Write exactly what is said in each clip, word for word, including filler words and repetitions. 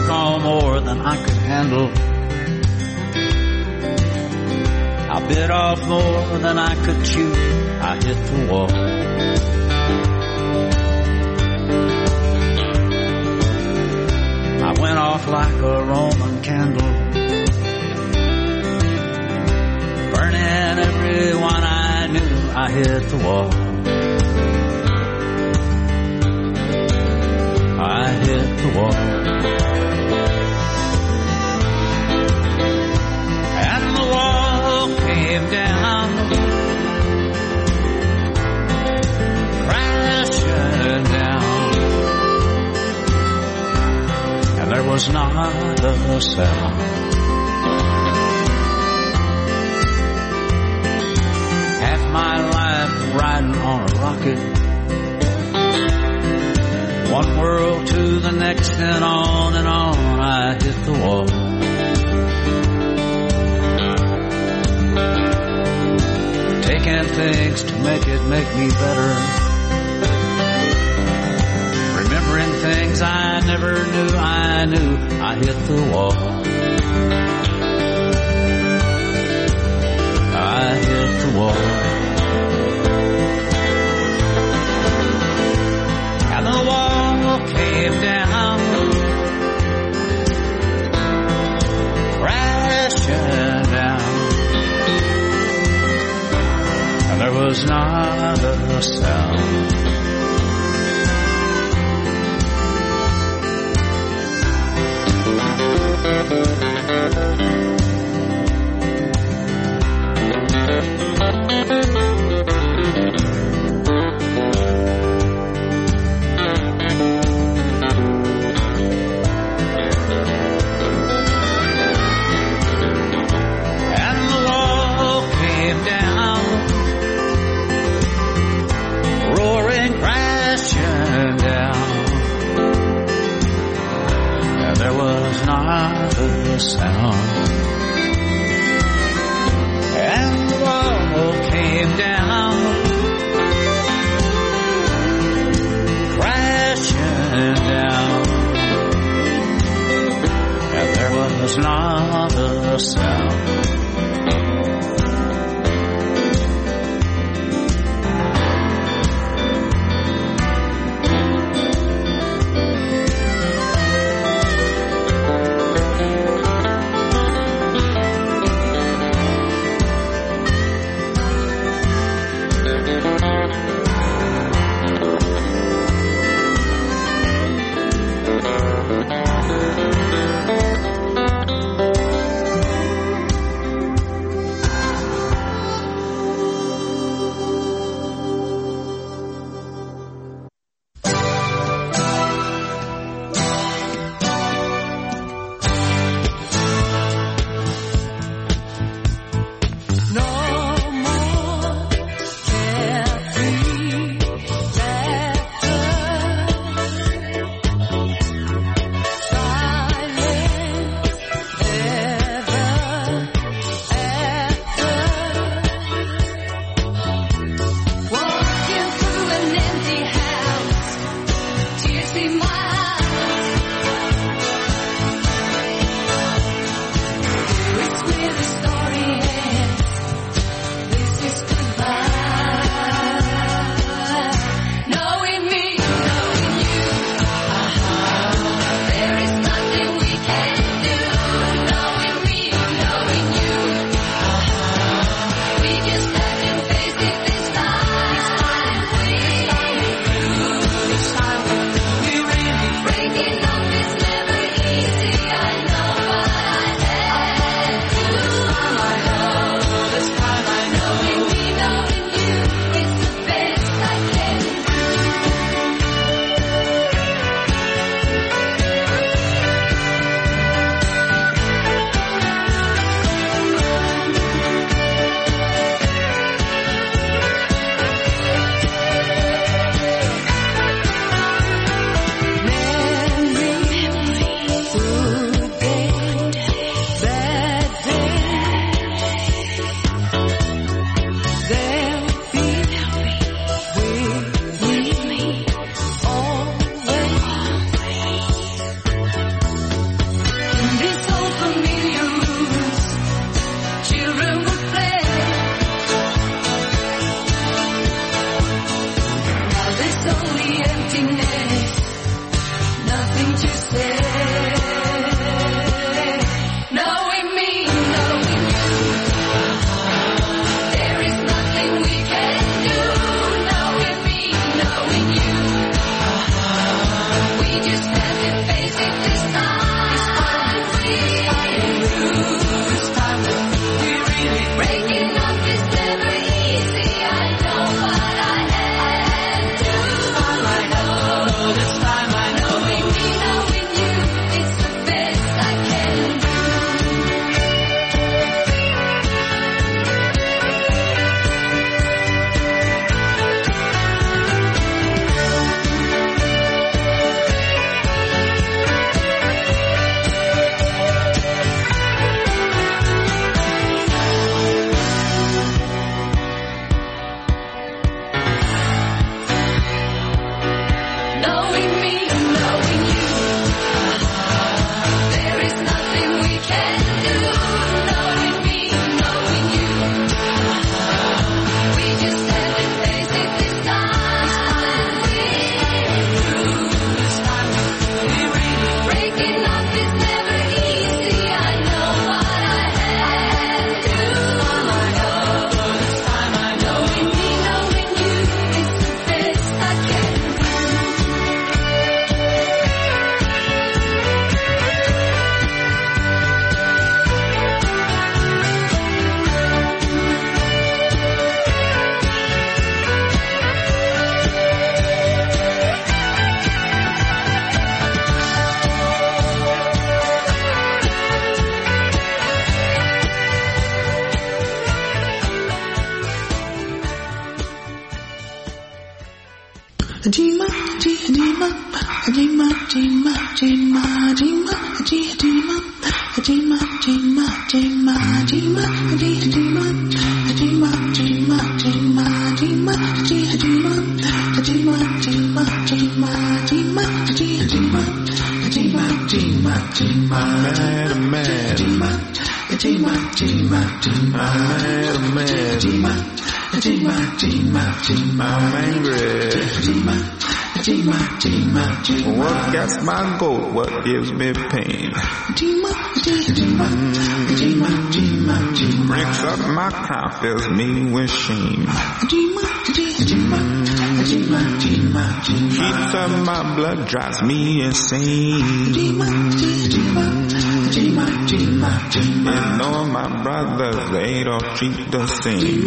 took on more than I could handle. I bit off more than I could chew. I hit the wall. I went off like a Roman candle, burning everyone I knew. I hit the wall. I hit the wall. And the wall came down, crashing down, and there was not a sound. Half my life riding on a rocket, one world to the next, and on and on. I hit the wall. Taking things to make it make me better, remembering things I never knew I knew. I hit the wall. I hit the wall. And the wall came down, crashing down, and there was not a sound. Sound. And the wall came down, crashing down, and there was not a sound. I'm angry. What gets my goat? What gives me pain? Mm, breaks up my crown, fills me with shame. Heats up my blood, drives me insane. And know my brothers, they don't treat the same.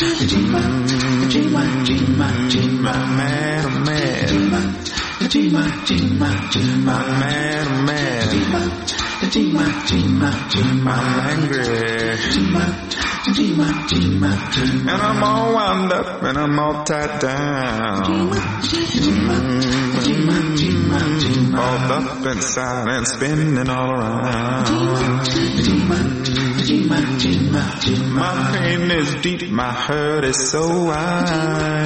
I'm mad, I'm mad. I'm mad, I'm mad. I'm angry. And I'm all wound up and I'm all tied down. Mm-hmm. All up inside and spinning all around. My pain is deep, my hurt is so wide.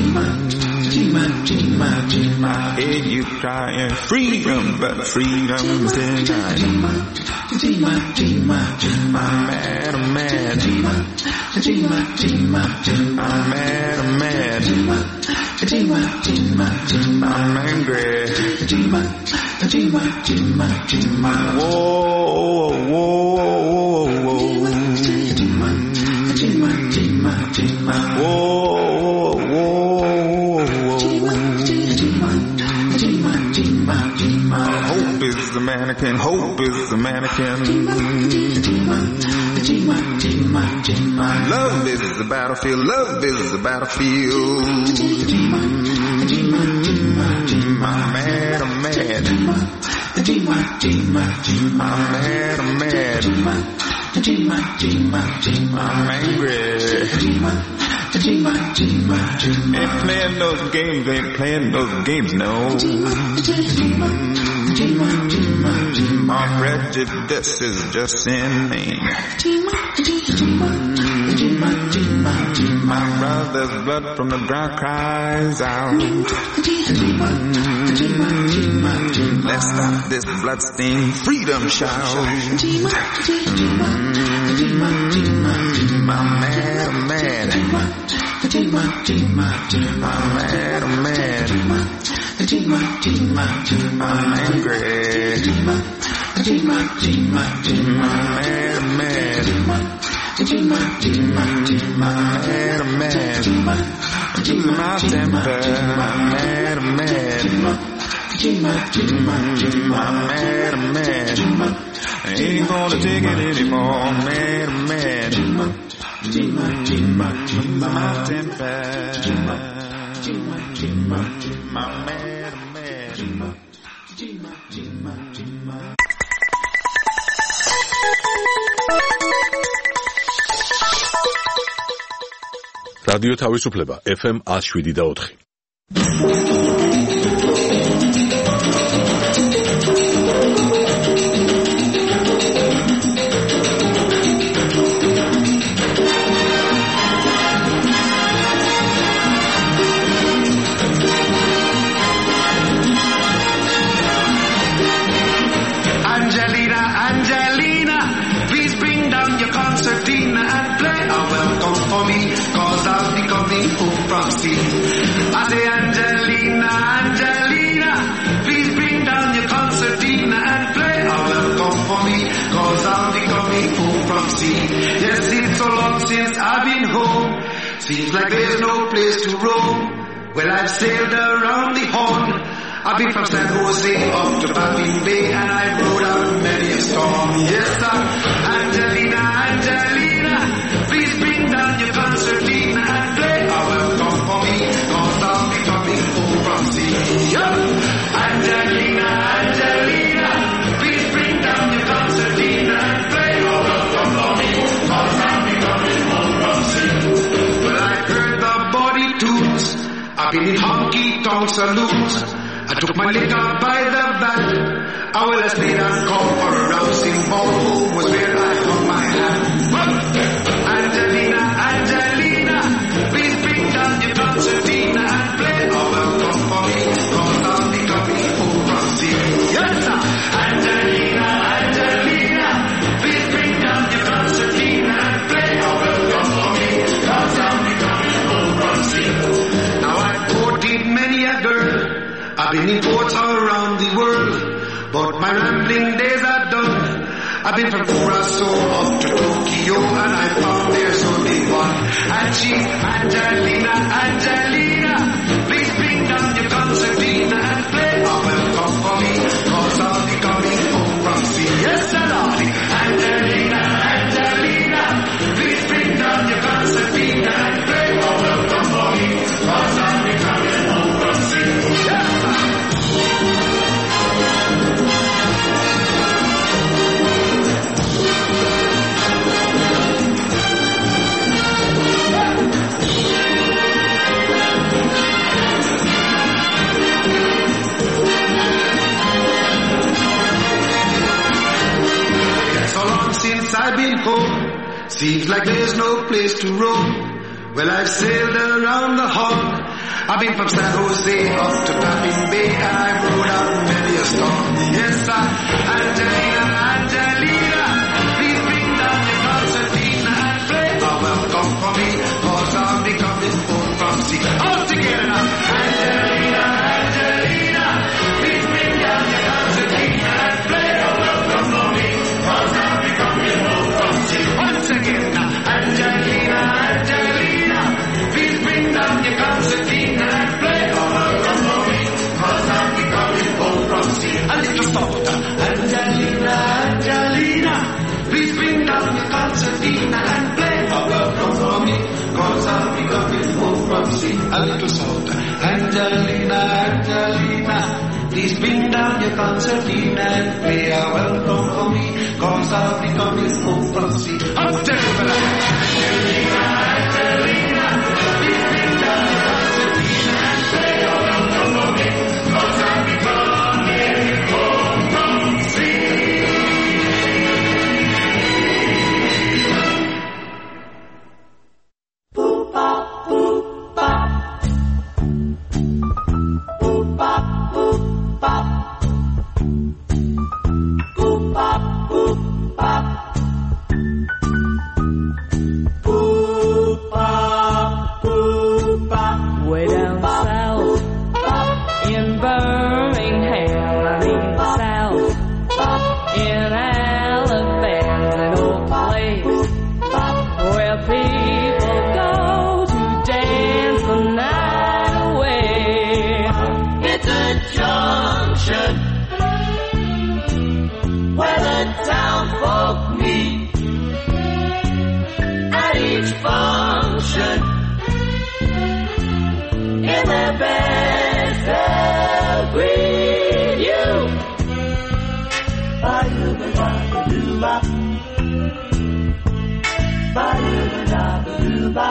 I hear you crying freedom, but freedom's denied. I'm mad, I'm mad. I'm mad, I'm mad. I'm angry. Whoa, whoa, whoa, whoa. Hope is the mannequin, hope is the mannequin. Love is the battlefield, love is the battlefield. I'm mad, I'm mad. I'm mad, I'm mad. I'm angry. Ain't playing those games, ain't playing those games, no. My prejudice is just inane. My brother's blood from the ground cries out. Let's stop this bloodstained freedom shout. I'm mad, I'm mad. I'm mad, I'm mad. I'm angry. I'm mad, I'm mad. I'm mad, I'm mad. I'm losing my temper. I'm mad, I'm mad. I'm mad, I'm mad. I ain't gonna take it anymore. I'm mad, I'm mad. I'm losing my temper. I'm mad, I'm mad. რადიო თავისუფლება ეფ ემ one oh seven და four. Angelina, Angelina, please bring down your concertina and play a welcome for me, cause I'll be coming home from sea. I say Angelina, Angelina, please bring down your concertina and play a welcome for me, cause I'll be coming home from sea. Yes, it's so long since I've been home, seems like there's no place to roam. Well, I've sailed around the Horn, I've been from San Jose up to Baffin Bay, and I've rode out many a storm. Yes, sir. Angelina, Angelina, please bring down your concertina and play a welcome for me, cause I'll be coming home from sea. Yeah. Angelina, Angelina, please bring down your concertina and play a welcome for me, cause I'll be coming home from sea. Well, I've heard the body tunes, I've been in honky-tonk saloons, I took my liquor by the back. I will have stayed and called for a rousing ball. Home was where I hung my hat. I've been from Curacao up to Tokyo, and I found there's only one. And she's Angelina, Angelina. Please bring down your concertina and play a welcome for me, cause I'll be coming home from sea. Yes, Lordy. Angelina, Angelina. Please bring down your concertina and play a welcome for me, cause I'll be coming home from sea. Yes, since I've been home, seems like there's no place to roam. Well, I've sailed around the hog. I've been from San Jose up to Baffin Bay, and I've rode out many a storm. Yes, sir, Angelina, Angelina, please bring down your concertina and play a welcome for me, cause I'll be coming home from sea. All together now, Angelina, Angelina, please bring down your concertina and play a welcome for me, cause I'll be coming home from sea. Once again now, Angelina, Angelina, please bring down your concertina and play a welcome for me, cause I'll be coming home from sea. A little softer, Angelina, Angelina, please bring down your concertina and play a welcome for me, cause I'll be coming home from sea. A little softer, Angelina, Angelina, please bring down your concertina and play a welcome for me, cause I'll be coming home from sea. Up to Angelina, Angelina, please bring down your concertina and play a welcome for me, cause I'll be coming home from sea. Boop bop, boop bop, boop bop, boop bop, boop bop, boop bop, boop bop, boop bop. Way down south in Birmingham, I mean south in Alabama, an old place where people go to dance the night away. It's a junction where the town folk meet at each function. In their best they'll greet you. Ba-doo-ba-da-ba-doo-ba. Ba-doo-ba-da-ba-doo-ba.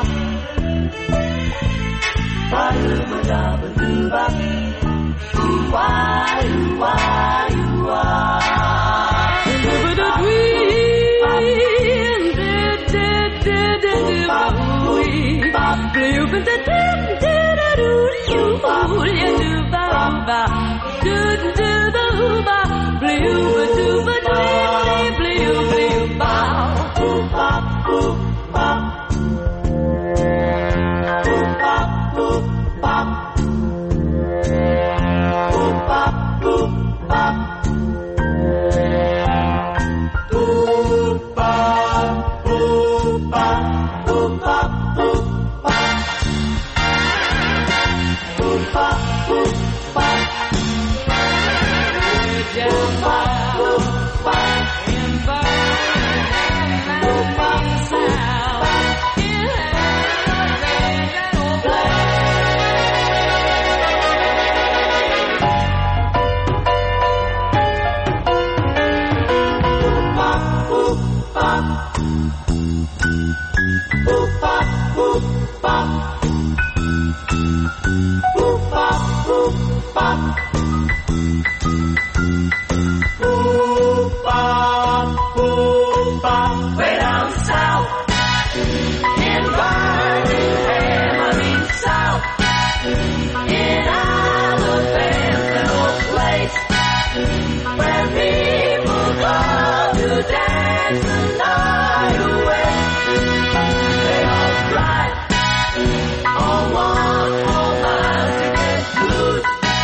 Ba-doo-ba-da-ba-doo-ba. Ooh-wah, ooh-wah,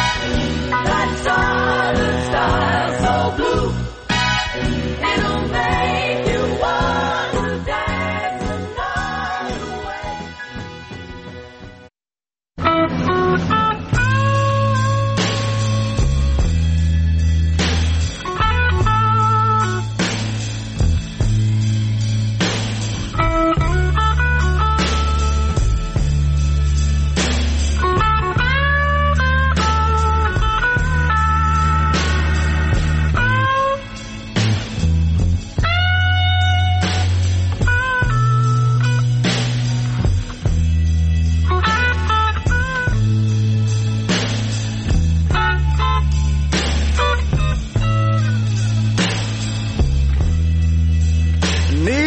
That style, style so blue. It don't matter.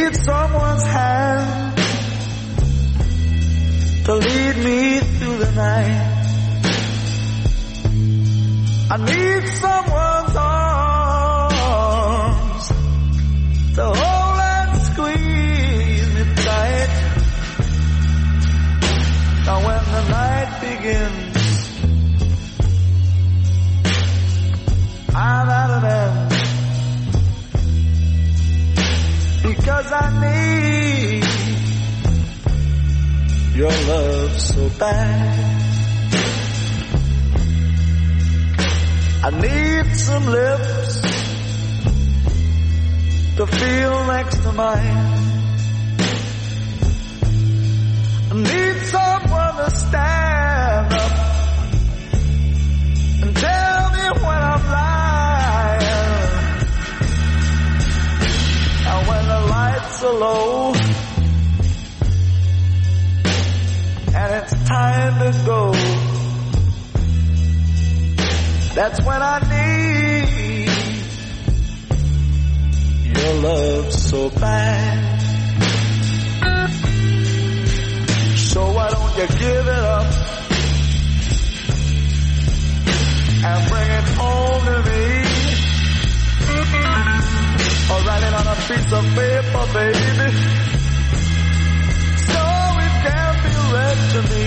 need someone's hand to lead me through the night. I need someone's arms to hold and squeeze me tight. Now when the night begins, I'm at an end, because I need your love so bad. I need some lips to feel next to mine. I need someone to stand up and tell me when I'm lying. And when the lights are low and it's time to go, that's when I need your love so bad. So why don't you give it up and bring it home to me? Or write it on a piece of paper, baby, so it can be read to me.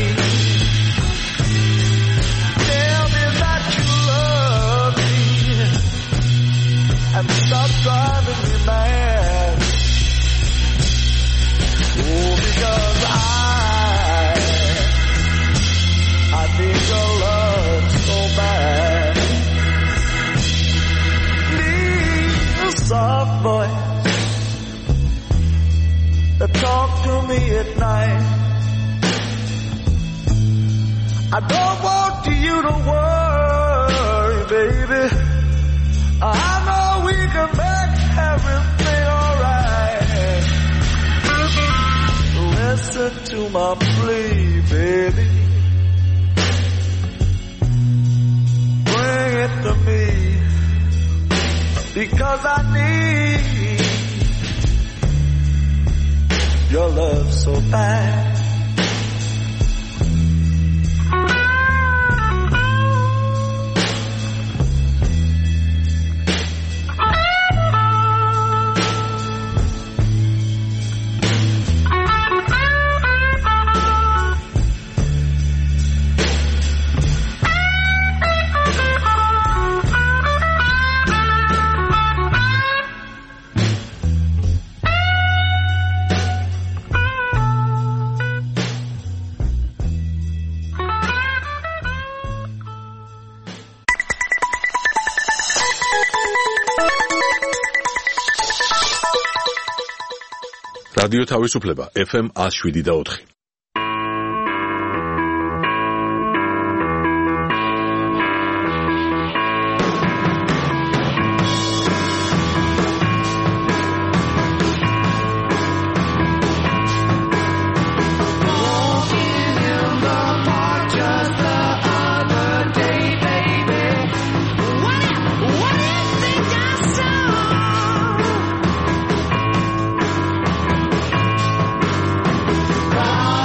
Tell me that you love me and stop driving me mad. Oh, because I, I need your love so bad. Need a soft voice to talk to me at night. I don't want you to worry, baby. I know we can make everything alright. Listen to my plea, baby. Bring it to me, because I need your love so bad. რადიო თავისუფლება ეფ ემ one oh seven და four. What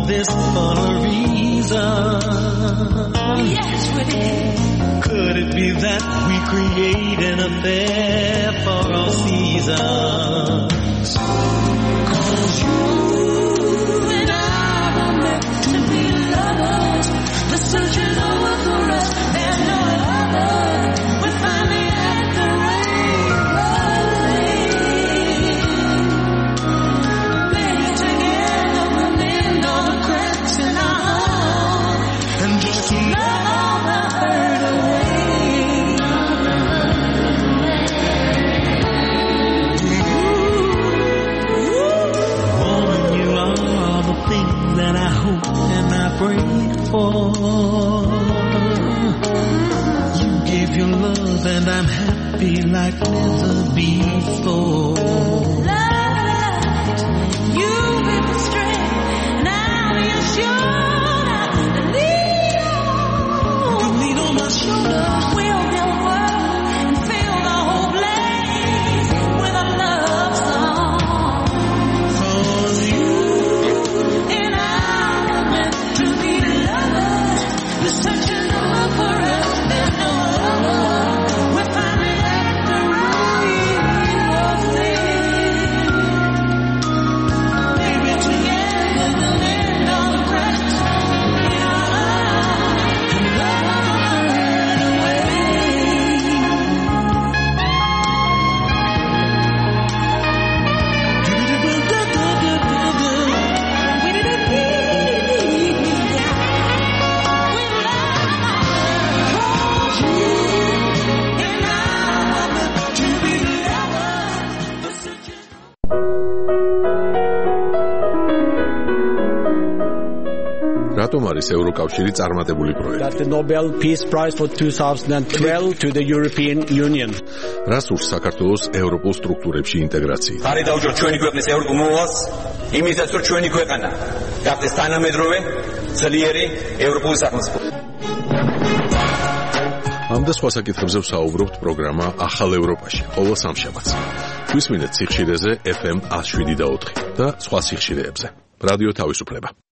this for a reason. Yes, we did. Could it be that we create an affair for all seasons? 'Cause you And I were meant to be lovers. The search is over for us. There's no other. We're finally at the right place. Maybe together we'll mend all the cracks in our heart. and just to Love all the hurt away. woman, you are the thing that I hope and I pray for. You gave your love and I'm happy like never before. Love, you with the strength. Now you're sure that lean on. Lean on my shoulder. We'll build a world and fill the whole place with a love song. 'Cause you And I were meant to be lovers. The search is over for us. There's no other. We're finally at the right place. Maybe together we'll mend all the cracks in our lives and love all the hurt away. რატომ არის ევროკავშირი წარმატებული პროექტი? That the Nobel Peace Prize for twenty twelve to the European Union. რას ურს საქართველოს ევროპულ სტრუქტურებში ინტეგრაციით? ხარი დაუჯეროთ ჩვენი ქვეყნის ევროპულ მოვალს, იმისაც რომ ჩვენი ქვეყანა გახდეს თანამედროვე, ძლიერი ევროპული სახელმწიფო. ამ და სხვა საკითხებზე ვსაუბრობთ პროგრამა ახალ ევროპაში, ყოველ სამშაბათს. გვისმინეთ სიხშირეზე ეფ ემ one oh seven და ოთხი და სხვა სიხშირეებზე. რადიო თავისუფლება.